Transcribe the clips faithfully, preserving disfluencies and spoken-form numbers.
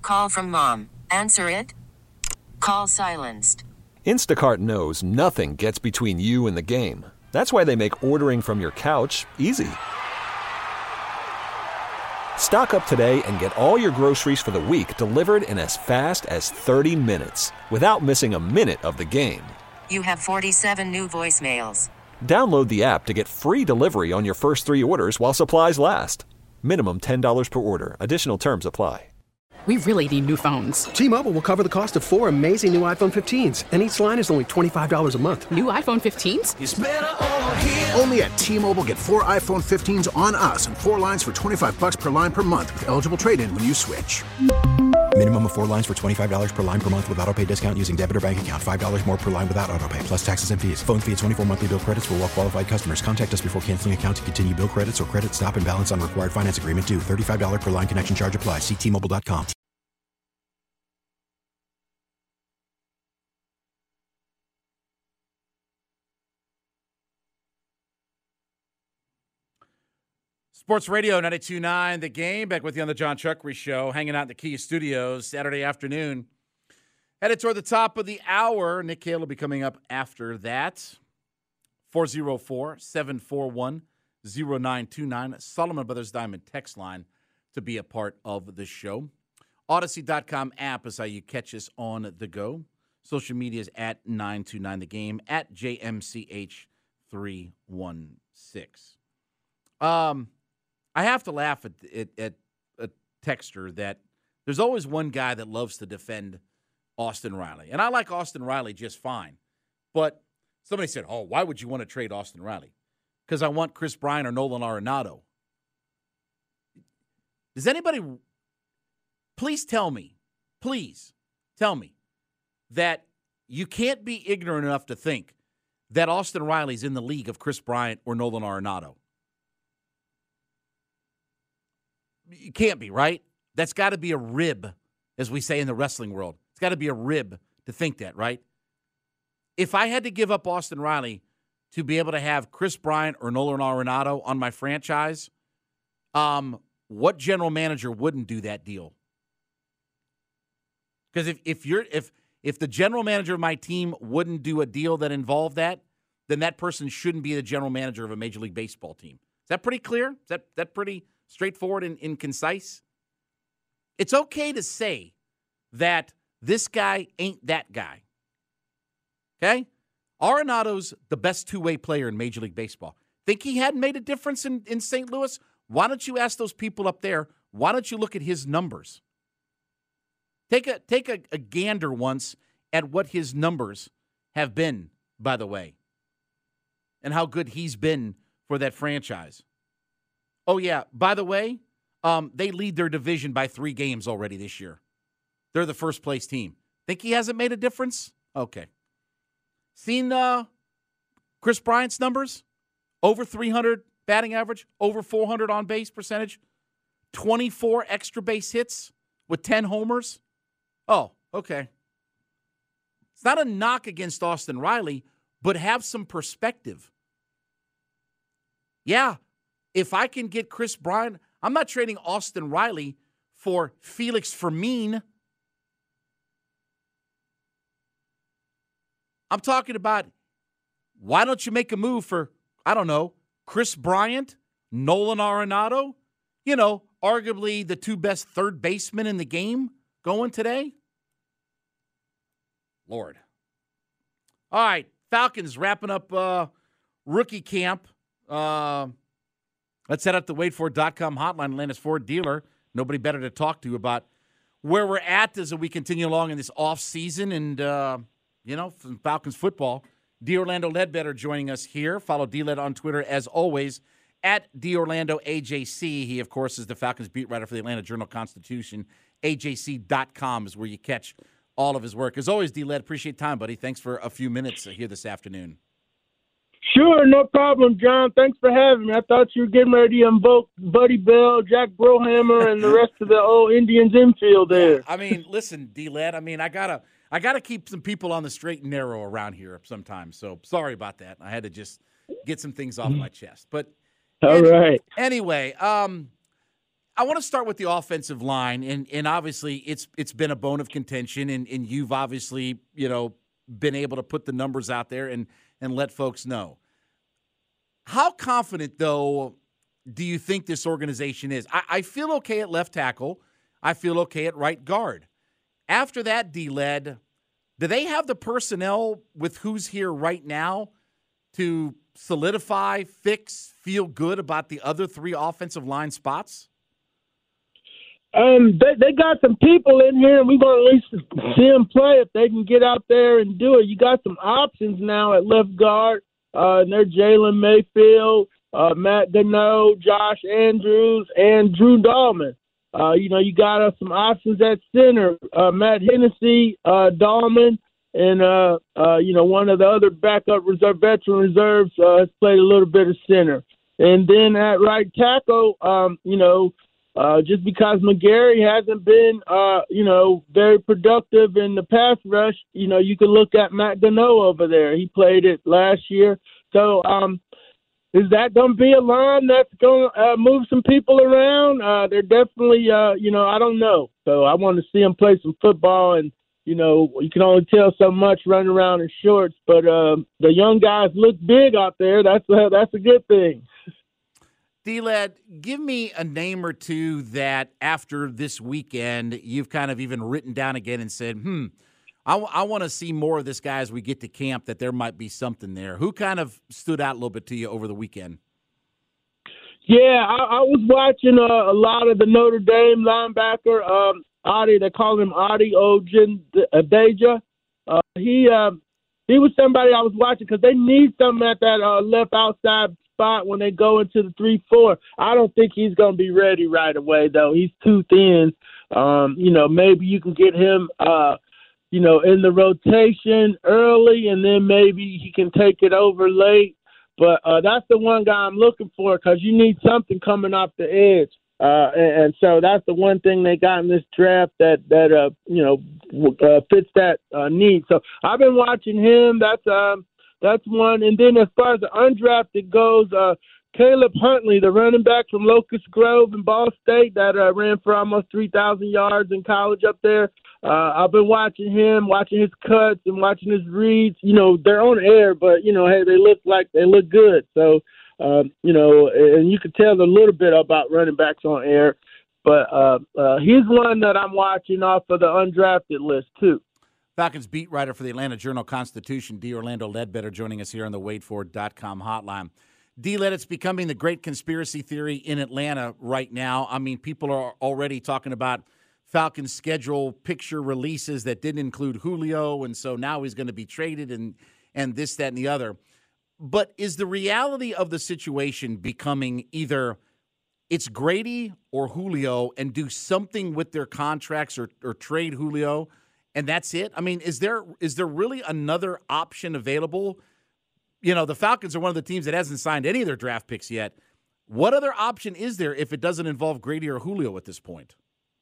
Call from mom. Answer it. Call silenced. Instacart knows nothing gets between you and the game. That's why they make ordering from your couch easy. Stock up today and get all your groceries for the week delivered in as fast as thirty minutes without missing a minute of the game. You have forty-seven new voicemails. Download the app to get free delivery on your first three orders while supplies last. Minimum ten dollars per order. Additional terms apply. We really need new phones. T-Mobile will cover the cost of four amazing new iPhone fifteens, and each line is only twenty-five dollars a month. New iPhone fifteens? It's better over here. Only at T-Mobile, get four iPhone fifteens on us and four lines for twenty-five bucks per line per month with eligible trade-in when you switch. Minimum of four lines for twenty-five dollars per line per month with autopay discount using debit or bank account. five dollars more per line without autopay, plus taxes and fees. Phone fee at twenty-four monthly bill credits for well-qualified customers. Contact us before canceling account to continue bill credits or credit stop and balance on required finance agreement due. thirty-five dollars per line connection charge applies. See T Mobile dot com. Sports Radio ninety-two point nine, The Game, back with you on the John Chuckery Show, hanging out in the Kia Studios Saturday afternoon. Headed toward the top of the hour. Nick Cale will be coming up after that. four oh four, seven four one, oh nine two nine, Solomon Brothers Diamond text line to be a part of the show. Odyssey dot com app is how you catch us on the go. Social media is at nine two nine The Game, at J M C H three one six. Um... I have to laugh at, at, at a texter that there's always one guy that loves to defend Austin Riley. And I like Austin Riley just fine. But somebody said, oh, why would you want to trade Austin Riley? Because I want Chris Bryant or Nolan Arenado. Does anybody, please tell me, please tell me that you can't be ignorant enough to think that Austin Riley's in the league of Chris Bryant or Nolan Arenado. You can't be, right? That's got to be a rib, as we say in the wrestling world. It's got to be a rib to think that, right? If I had to give up Austin Riley to be able to have Chris Bryant or Nolan Arenado on my franchise, um, what general manager wouldn't do that deal? Because if if you're if if the general manager of my team wouldn't do a deal that involved that, then that person shouldn't be the general manager of a Major League Baseball team. Is that pretty clear? Is that that pretty straightforward and, and concise? It's okay to say that this guy ain't that guy. Okay? Arenado's the best two-way player in Major League Baseball. Think he hadn't made a difference in, in Saint Louis? Why don't you ask those people up there, why don't you look at his numbers? Take a take a, a gander once at what his numbers have been, by the way, and how good he's been for that franchise. Oh, yeah, by the way, um, they lead their division by three games already this year. They're the first-place team. Think he hasn't made a difference? Okay. Seen uh, Chris Bryant's numbers? Over three hundred batting average, over four hundred on-base percentage, twenty-four extra base hits with ten homers. Oh, okay. It's not a knock against Austin Riley, but have some perspective. Yeah, if I can get Chris Bryant, I'm not trading Austin Riley for Felix Fermin. I'm talking about, why don't you make a move for, I don't know, Chris Bryant, Nolan Arenado? You know, arguably the two best third basemen in the game going today. Lord. All right, Falcons wrapping up uh, rookie camp. Uh, let's head up to wait for it dot com hotline, Atlanta's Ford dealer. Nobody better to talk to about where we're at as we continue along in this offseason and, uh, you know, from Falcons football. D. Orlando Ledbetter joining us here. Follow D-Led on Twitter, as always, at D. Orlando A J C. He, of course, is the Falcons beat writer for the Atlanta Journal-Constitution. A J C dot com is where you catch all of his work. As always, D-Led, appreciate time, buddy. Thanks for a few minutes here this afternoon. Sure, no problem, John. Thanks for having me. I thought you were getting ready to invoke Buddy Bell, Jack Brohammer, and the rest of the old Indians infield there. I mean, listen, D-Led, I mean, I gotta, I gotta keep some people on the straight and narrow around here sometimes. So sorry about that. I had to just get some things off my chest. But all any, right. Anyway, um, I want to start with the offensive line, and and obviously it's it's been a bone of contention, and, and you've obviously, you know, been able to put the numbers out there and and let folks know. How confident, though, do you think this organization is? I, I feel okay at left tackle. I feel okay at right guard. After that, D-Led, do they have the personnel with who's here right now to solidify, fix, feel good about the other three offensive line spots? Um, they they got some people in here, and we're going to at least see them play if they can get out there and do it. You got some options now at left guard. Uh, and they're Jalen Mayfield, uh, Matt Gano, Josh Andrews, and Drew Dahlman. Uh, you know, you got uh, some options at center. Uh, Matt Hennessy, uh, Dahlman, and, uh, uh, you know, one of the other backup reserve veteran reserves uh, has played a little bit of center. And then at right tackle, um, you know, Uh, just because McGarry hasn't been, uh, you know, very productive in the pass rush, you know, you can look at Matt Gano over there. He played it last year. So um, is that going to be a line that's going to uh, move some people around? Uh, they're definitely, uh, you know, I don't know. So I want to see them play some football. And, you know, you can only tell so much running around in shorts. But uh, the young guys look big out there. That's a, that's a good thing. D-Led, give me a name or two that after this weekend you've kind of even written down again and said, hmm, I, w- I want to see more of this guy as we get to camp, that there might be something there. Who kind of stood out a little bit to you over the weekend? Yeah, I, I was watching uh, a lot of the Notre Dame linebacker, um, Adi, they call him Adi Ogundeja. Uh, he, uh, he was somebody I was watching because they need something at that uh, left outside spot when they go into the three four. I don't think he's going to be ready right away, though. He's too thin. Um, you know, maybe you can get him, uh, you know, in the rotation early, and then maybe he can take it over late. But uh, that's the one guy I'm looking for because you need something coming off the edge. Uh, and, and so that's the one thing they got in this draft that, that uh, you know, uh, fits that uh, need. So I've been watching him. That's um, That's one. And then as far as the undrafted goes, uh, Caleb Huntley, the running back from Locust Grove in Ball State that uh, ran for almost three thousand yards in college up there. Uh, I've been watching him, watching his cuts and watching his reads. You know, they're on air, but, you know, hey, they look like they look good. So, um, you know, and you can tell a little bit about running backs on air. But uh, uh, he's one that I'm watching off of the undrafted list, too. Falcons beat writer for the Atlanta Journal-Constitution, D. Orlando Ledbetter, joining us here on the Wade Ford dot com hotline. D-Led, it's becoming the great conspiracy theory in Atlanta right now. I mean, people are already talking about Falcons' schedule picture releases that didn't include Julio, and so now he's going to be traded and, and this, that, and the other. But is the reality of the situation becoming either it's Grady or Julio and do something with their contracts or, or trade Julio, and that's it? I mean, is there is there really another option available? You know, the Falcons are one of the teams that hasn't signed any of their draft picks yet. What other option is there if it doesn't involve Grady or Julio at this point?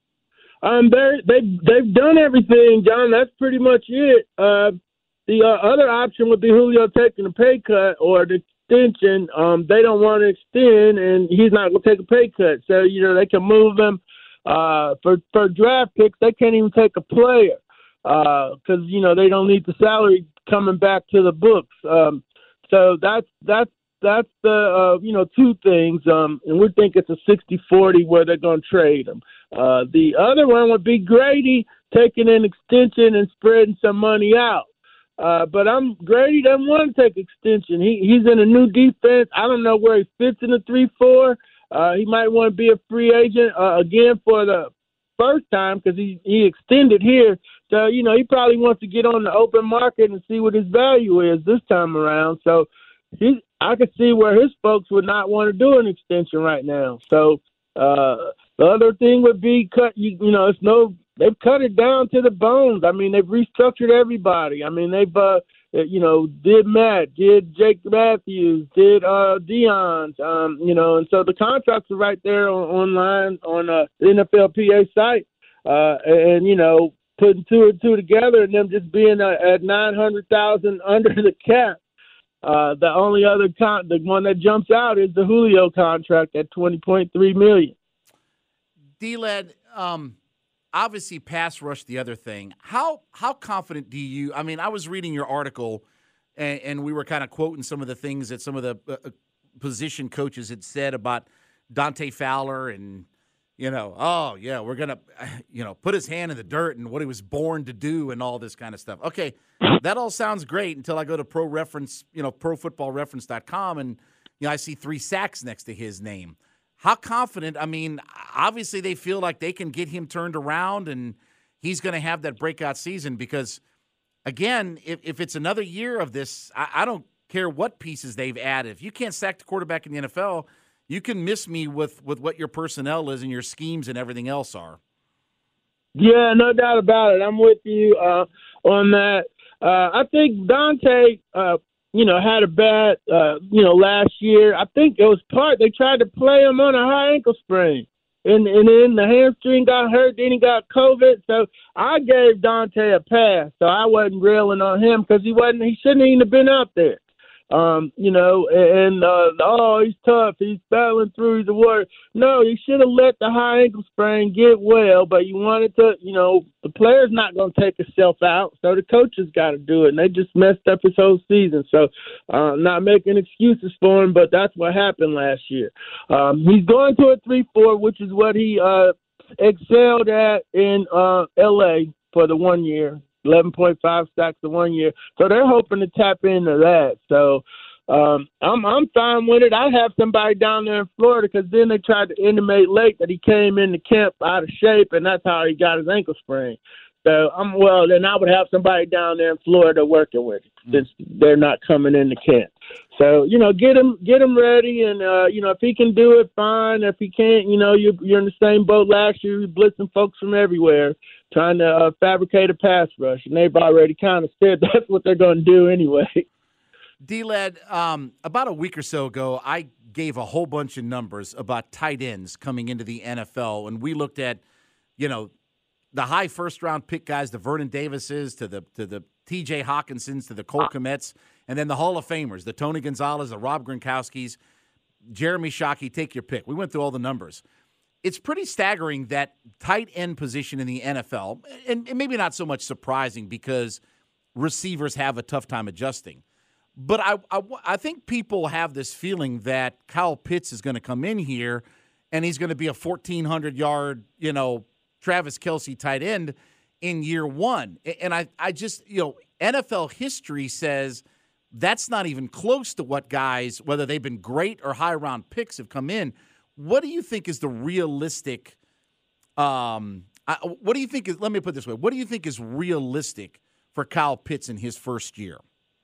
Um, they they they've done everything, John. That's pretty much it. Uh, the uh, other option would be Julio taking a pay cut or the extension. Um, they don't want to extend, and he's not going to take a pay cut. So you know they can move him uh, for for draft picks. They can't even take a player because uh, you know they don't need the salary coming back to the books. Um, so that's that's that's the uh, you know two things, um, and we think it's a sixty forty where they're going to trade him. Uh, the other one would be Grady taking an extension and spreading some money out. Uh, but I'm Grady doesn't want to take extension. He he's in a new defense. I don't know where he fits in the three four. Uh, he might want to be a free agent uh, again for the first time because he he extended here. So you know he probably wants to get on the open market and see what his value is this time around. So he I could see where his folks would not want to do an extension right now. So. Uh, The other thing would be cut. You, you know, it's no. They've cut it down to the bones. I mean, they've restructured everybody. I mean, they've, uh, you know, did Matt, did Jake Matthews, did uh, Dion's, um, you know, and so the contracts are right there on, online on uh, the N F L P A site, uh, and you know, putting two and two together and them just being uh, at nine hundred thousand under the cap. Uh, the only other con- the one that jumps out is the Julio contract at twenty point three million. D-Led, um, obviously pass rush the other thing. How how confident do you – I mean, I was reading your article, and, and we were kind of quoting some of the things that some of the uh, position coaches had said about Dante Fowler and, you know, oh, yeah, we're going to, you know, put his hand in the dirt and what he was born to do and all this kind of stuff. Okay, that all sounds great until I go to Pro Reference, you know, pro football reference dot com, and, you know, I see three sacks next to his name. How confident? I mean, obviously they feel like they can get him turned around and he's going to have that breakout season because, again, if, if it's another year of this, I, I don't care what pieces they've added. If you can't sack the quarterback in the N F L, you can miss me with, with what your personnel is and your schemes and everything else are. Yeah, no doubt about it. I'm with you uh, on that. Uh, I think Dante, uh, you know, had a bad, uh, you know, last year. I think it was part, they tried to play him on a high ankle sprain. And, and then the hamstring got hurt, then he got COVID. So I gave Dante a pass. So I wasn't railing on him because he wasn't, he shouldn't even have been out there. Um, you know, and, uh, oh, he's tough. He's battling through the water. No, you should have let the high ankle sprain get well, but you wanted to, you know, the player's not going to take himself out, so the coaches got to do it, and they just messed up his whole season. So uh, not making excuses for him, but that's what happened last year. Um, he's going to a three four, which is what he uh, excelled at in uh, L A for the one year. eleven point five sacks in one year. So they're hoping to tap into that. So um, I'm I'm fine with it. I have somebody down there in Florida because then they tried to intimate late that he came into camp out of shape, and that's how he got his ankle sprain. So I'm well, then I would have somebody down there in Florida working with him since they're not coming into camp. So, you know, get him get him ready, and, uh, you know, if he can do it, fine. If he can't, you know, you're, you're in the same boat last year. You're blitzing folks from everywhere trying to uh, fabricate a pass rush, and they've already kind of said that's what they're going to do anyway. D-Led, um, about a week or so ago, I gave a whole bunch of numbers about tight ends coming into the N F L, and we looked at, you know, the high first-round pick guys, the Vernon Davises to the to the T J Hawkinsons to the Cole Kmets, and then the Hall of Famers, the Tony Gonzalez, the Rob Gronkowskis, Jeremy Shockey, take your pick. We went through all the numbers. It's pretty staggering that tight end position in the N F L, and, and maybe not so much surprising because receivers have a tough time adjusting. But I, I, I think people have this feeling that Kyle Pitts is going to come in here and he's going to be a fourteen hundred yard, you know, Travis Kelce tight end in year one. And I, I just, you know, N F L history says that's not even close to what guys, whether they've been great or high round picks, have come in. What do you think is the realistic um, – what do you think is – let me put it this way. What do you think is realistic for Kyle Pitts in his first year?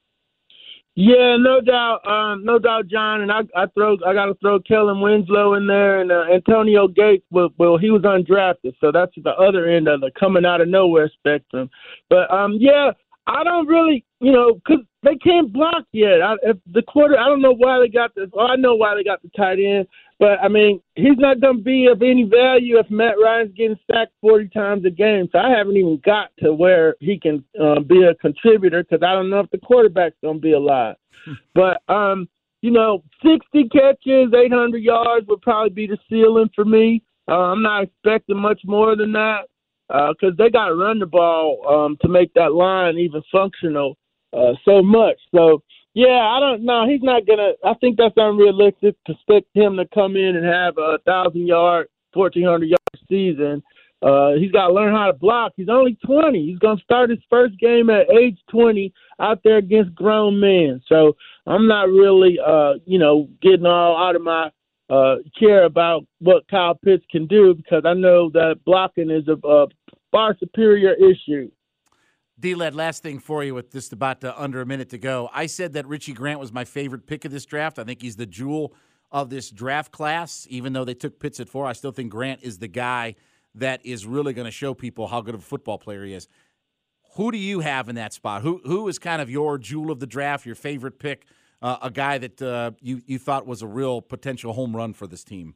Yeah, no doubt, um, no doubt, John. And I, I throw, I got to throw Kellen Winslow in there, and uh, Antonio Gates. Well, well, he was undrafted, so that's the other end of the coming out of nowhere spectrum. But um, yeah, I don't really, you know, because they can't block yet. I, if the quarter, I don't know why they got the. Well, I know why they got the tight end, but I mean, he's not going to be of any value if Matt Ryan's getting sacked forty times a game. So I haven't even got to where he can uh, be a contributor because I don't know if the quarterback's going to be alive. But um, you know, sixty catches, eight hundred yards would probably be the ceiling for me. Uh, I'm not expecting much more than that because uh, they got to run the ball um, to make that line even functional uh, so much. So. Yeah, I don't know. He's not going to – I think that's unrealistic to expect him to come in and have a one thousand yard, fourteen hundred yard season. Uh, he's got to learn how to block. He's only twenty. He's going to start his first game at age twenty out there against grown men. So I'm not really, uh, you know, getting all out of my uh, chair about what Kyle Pitts can do because I know that blocking is a, a far superior issue. D-Led, last thing for you with just about uh, under a minute to go. I said that Richie Grant was my favorite pick of this draft. I think he's the jewel of this draft class. Even though they took Pitts at four, I still think Grant is the guy that is really going to show people how good of a football player he is. Who do you have in that spot? Who Who is kind of your jewel of the draft, your favorite pick, uh, a guy that uh, you, you thought was a real potential home run for this team?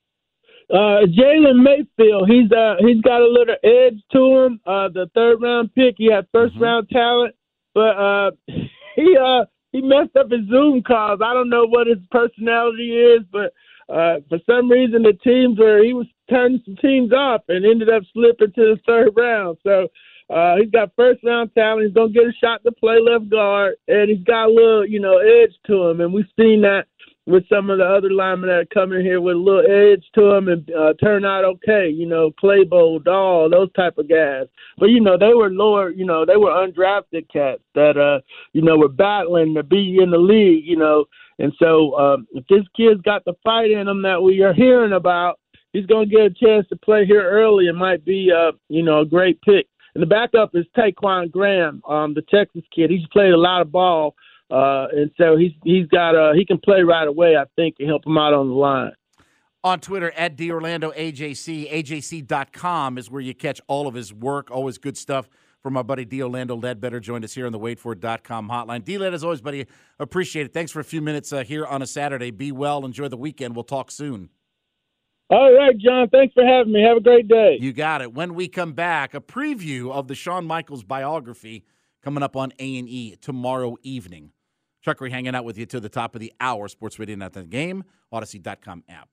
Uh, Jalen Mayfield, he's uh, he's got a little edge to him. Uh, the third round pick, he had first mm-hmm. round talent, but uh, he uh, he messed up his Zoom calls. I don't know what his personality is, but uh, for some reason the teams were he was turning some teams off and ended up slipping to the third round. So uh, he's got first round talent. He's gonna get a shot to play left guard, and he's got a little you know edge to him, and we've seen that with some of the other linemen that come in here with a little edge to them and uh, turn out okay, you know, Claybo, Dahl, those type of guys. But, you know, they were lower, you know, they were undrafted cats that, uh, you know, were battling to be in the league, you know. And so um, if this kid's got the fight in him that we are hearing about, he's going to get a chance to play here early and might be, uh, you know, a great pick. And the backup is Taquan Graham, um, the Texas kid. He's played a lot of ball. Uh, and so he's he's got uh he can play right away, I think, and help him out on the line. On Twitter, at DOrlando A J C, A J C dot com is where you catch all of his work. Always good stuff from our buddy D. Orlando Ledbetter. Joined us here on the wait for it dot com hotline. D-Led, as always, buddy, appreciate it. Thanks for a few minutes uh, here on a Saturday. Be well. Enjoy the weekend. We'll talk soon. All right, John. Thanks for having me. Have a great day. You got it. When we come back, a preview of the Shawn Michaels biography coming up on A and E tomorrow evening. Chuckery hanging out with you to the top of the hour. Sports Radio Night at the Game, Odyssey dot com app.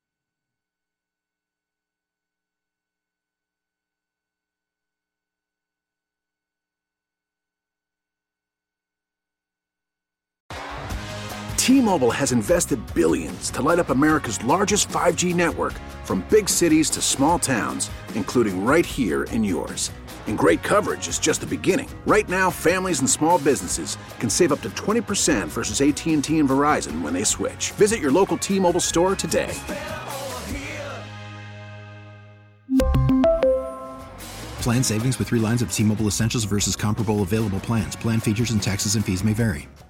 T-Mobile has invested billions to light up America's largest five G network, from big cities to small towns, including right here in yours. And great coverage is just the beginning. Right now, families and small businesses can save up to twenty percent versus A T and T and Verizon when they switch. Visit your local T-Mobile store today. Plan savings with three lines of T-Mobile Essentials versus comparable available plans. Plan features and taxes and fees may vary.